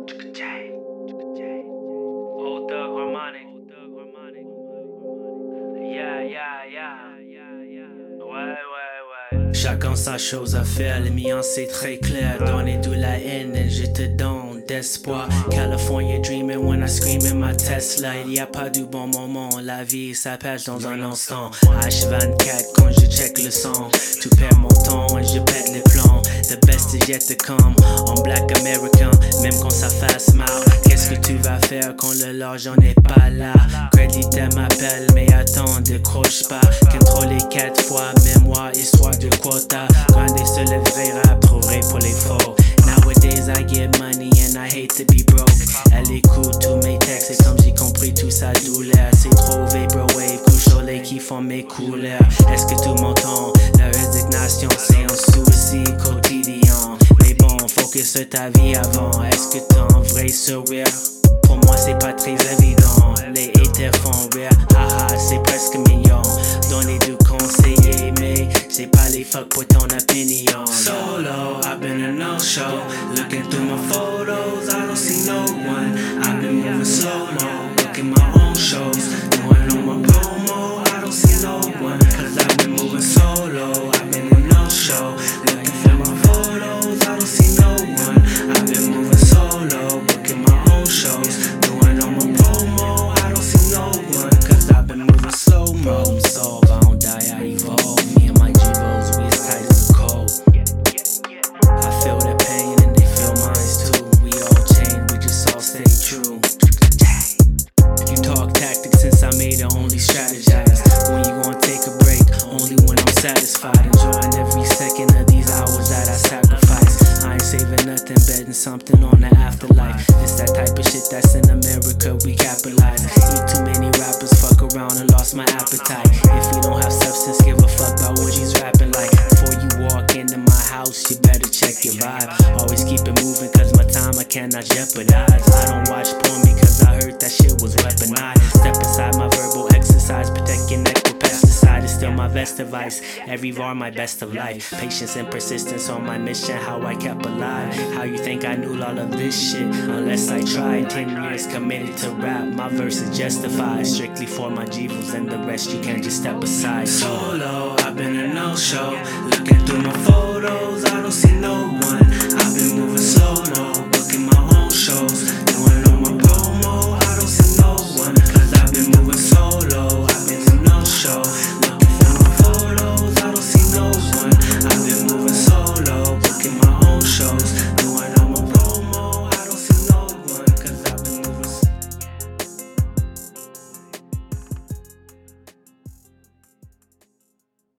Old Thug Harmonic. Yeah, yeah, yeah. Ouais. Chacun sa chose à faire, les miens c'est très clair. Donnez-nous la haine et je te donne d'espoir. California dreaming when I scream in my Tesla. Il y a pas du bon moment, la vie s'apaise dans un instant. H24 quand je check le son, tu perds mon temps et je pète les plans. The best is yet to come, en black américain, même quand ça fasse mal. Qu'est-ce que tu vas faire quand l'argent n'est pas là? Credit m'appelle, mais attends, décroche pas. Contrôler 4 fois, mémoire, histoire de quota. Grindez sur le vrai rap, trop vrai pour les faux. Nowadays I get money and I hate to be broke. Elle écoute tous mes textes et comme j'ai compris tout sa douleur. C'est trop vaporwave, couche au lait qui font mes couleurs. Est-ce que tu m'entends? La résignation c'est un souci quotidien. Mais bon, focus sur ta vie avant. Est-ce que t'as un vrai sourire? Pour moi c'est pas très évident. Les haters font rire, haha c'est presque mignon. Donnez du conseiller mais c'est pas les fuck pour ton opinion. Solo, I've been in no show. Looking through my photos, I don't see no one. I've been moving slow-mo, looking my own shows. Doing on my promo, I don't see no one. Cause I've been moving solo, I've been in no show. Looking for my photos, I don't see no one. I've been moving solo, looking my own shows. Doing on my promo, I don't see no one. Cause I've been moving slow-mo. So I don't die, I evolve. Me and my G-Rolls, we as tight as a cold. I feel their pain and they feel mine too. We all change, we just all stay true. You talk tactics since I made it, only strategize. When you gon' take a break, only when I'm satisfied. Enjoying every second of these hours that I sacrifice. I ain't saving nothing, betting something on the afterlife. It's that type of shit that's in America, we capitalize. Eat too many rappers, fuck around and lost my appetite. If you don't have substance, give a fuck about what he's rapping like. Before you walk into my house, you better check your vibe. Always keep it moving, cause my time I cannot jeopardize. I don't watch porn because I heard that shit was weaponized. Step inside my verbal exercise, protect your neck with pesticide. It's still my best advice, every var my best of life. Patience and persistence on my mission, how I kept alive. How you think I knew all of this shit? Unless I tried, 10 years committed to rap. My verse is justified, strictly for my G-Rolls and the rest you can't just step aside. Solo, I've been in no show. Looking through my photos, I don't see no